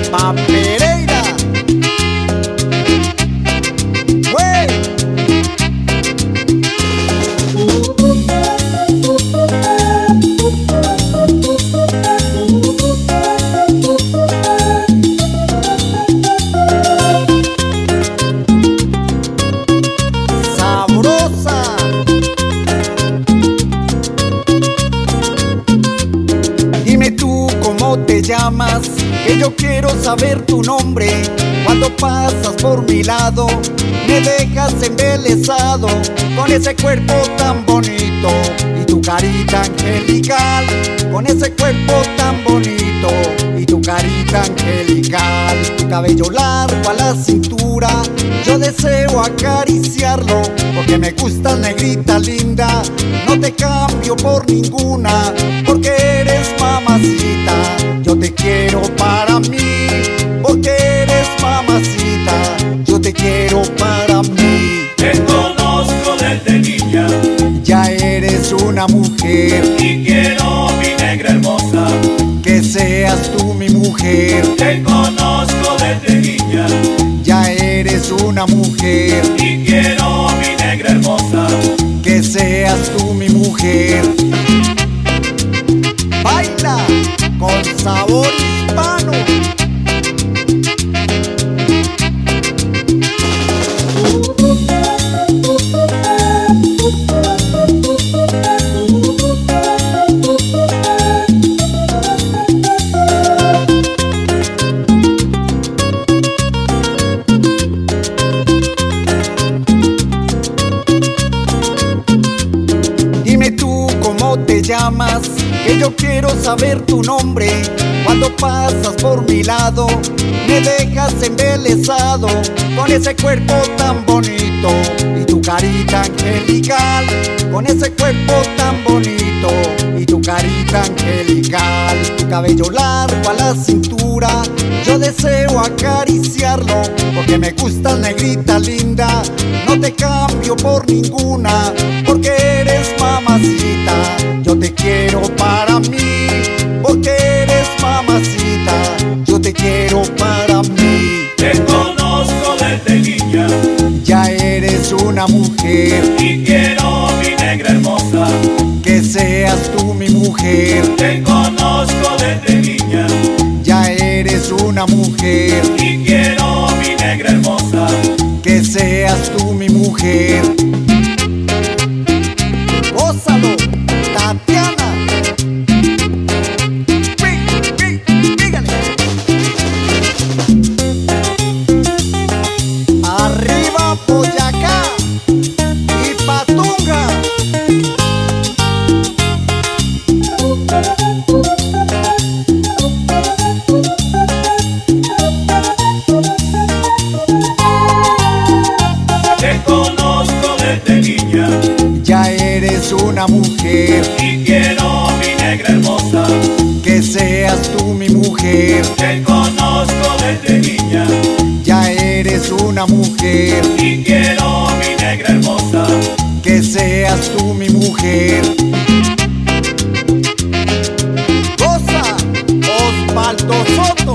Pa' Pereira. ¡Wey! Sabrosa. Dime tú cómo te llamas, que yo quiero saber tu nombre. Cuando pasas por mi lado, me dejas embelesado con ese cuerpo tan bonito y tu carita angelical. Con ese cuerpo tan bonito y tu carita angelical. Tu cabello largo a la cintura, yo deseo acariciarlo, porque me gustas, negrita linda. No te cambio por ninguna, porque eres mamacita. Yo te quiero para mí, porque eres mamacita. Yo te quiero para mí. Te conozco desde niña Ya eres una mujer, y quiero, mi negra hermosa. que seas tú mi mujer. Te conozco desde niña Ya eres una mujer, y quiero, mi negra hermosa. que seas tú mi mujer. Baila con sabor hispano. Dime tú cómo te llamas, que yo quiero saber tu nombre. Cuando pasas por mi lado, me dejas embelesado con ese cuerpo tan bonito y tu carita angelical. Con ese cuerpo tan bonito y tu carita angelical. Tu cabello largo a la cintura, yo deseo acariciarlo, porque me gustas, negrita linda. No te cambio por ninguna, porque eres mamacita. Yo te quiero para mí, porque eres mamacita. Yo te quiero para mí. Te conozco desde niña Ya eres una mujer, y quiero, mi negra hermosa. que seas tú mi mujer. Te conozco desde niña Ya eres una mujer, y quiero, mi negra hermosa. que seas tú mi mujer. Gózalo, Tatiana. Dígale. Arriba Boyacá y Patunga. Te conozco desde niña Ya eres una mujer, y quiero, mi negra hermosa. que seas tú mi mujer. Te conozco desde niña Ya eres una mujer, y quiero, mi negra hermosa. que seas tú mi mujer. Goza, Osvaldo Soto.